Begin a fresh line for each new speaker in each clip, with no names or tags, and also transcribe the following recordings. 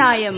நியாயம்.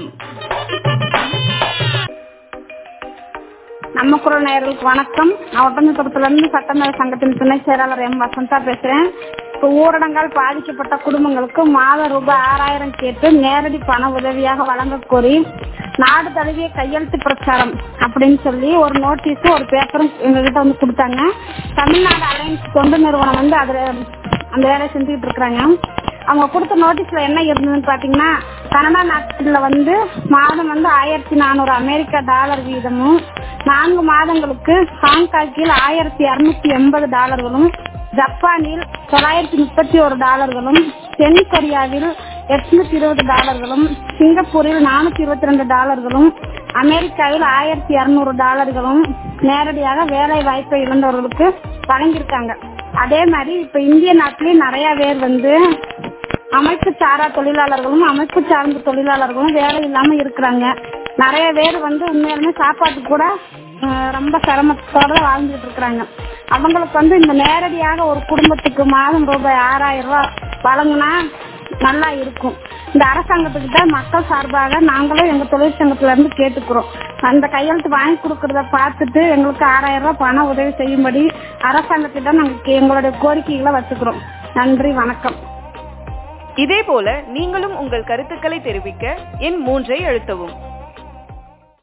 நம்ம குரல் நேயர்களுக்கு வணக்கம். நான் ஒட்டஞ்சத்திலிருந்து சட்டமேல சங்கத்தின் துணை செயலாளர் எம் வசந்தா பேசுறேன். இப்போ ஊரடங்கால் பாதிக்கப்பட்ட குடும்பங்களுக்கு மாத ரூபாய் 6000 கேட்டு நேரடி பண உதவியாக வழங்க கோரி நாடு தழுவிய கையெழுத்து பிரச்சாரம் அப்படின்னு சொல்லி ஒரு நோட்டீஸும் ஒரு பேப்பரும் எங்ககிட்ட வந்து கொடுத்தாங்க. தமிழ்நாடு அலையன்ஸ் தொண்டு நிறுவனம் வந்து அதுல அந்த வேலையை செஞ்சுக்கிட்டு இருக்கிறாங்க. அவங்க கொடுத்த நோட்டீஸ்ல என்ன இருந்ததுன்னு பாத்தீங்கன்னா, கனடா நாட்டுல வந்து மாதம் வந்து 1400 அமெரிக்க டாலர் வீதமும் 4 மாதங்களுக்கு ஹாங்காங்கில் $1280, ஜப்பானில் $931, தென் கொரியாவில் $820, சிங்கப்பூரில் $422, அமெரிக்காவில் $1200 நேரடியாக வேலை வாய்ப்பை இழந்தவர்களுக்கு வழங்கியிருக்காங்க. அதே மாதிரி இப்ப இந்திய நாட்டிலேயே நிறைய பேர் வந்து அமைப்பு சாரா தொழிலாளர்களும் அமைப்பு சார்ந்த தொழிலாளர்களும் வேலை இல்லாம இருக்கிறாங்க. நிறைய பேர் வந்து உண்மையாலுமே சாப்பாட்டு கூட ரொம்ப சிரமத்தோட வாழ்ந்துட்டு இருக்கிறாங்க. அவங்களுக்கு வந்து இந்த நேரடியாக ஒரு குடும்பத்துக்கு மாதம் ரூபாய் 6000 வழங்கினா நல்லா இருக்கும். இந்த அரசாங்கத்துக்கிட்ட மக்கள் சார்பாக நாங்களும் எங்க தொழிற்சங்கத்துல இருந்து கேட்டுக்கிறோம். அந்த கையெழுத்து வாங்கி கொடுக்கறத பார்த்துட்டு எங்களுக்கு 6000 பண உதவி செய்யும்படி அரசாங்கத்திட்ட நாங்க எங்களுடைய கோரிக்கைகளை வச்சுக்கிறோம். நன்றி, வணக்கம்.
இதே போல நீங்களும் உங்கள் கருத்துக்களை தெரிவிக்க எண் 3 அழுத்தவும்.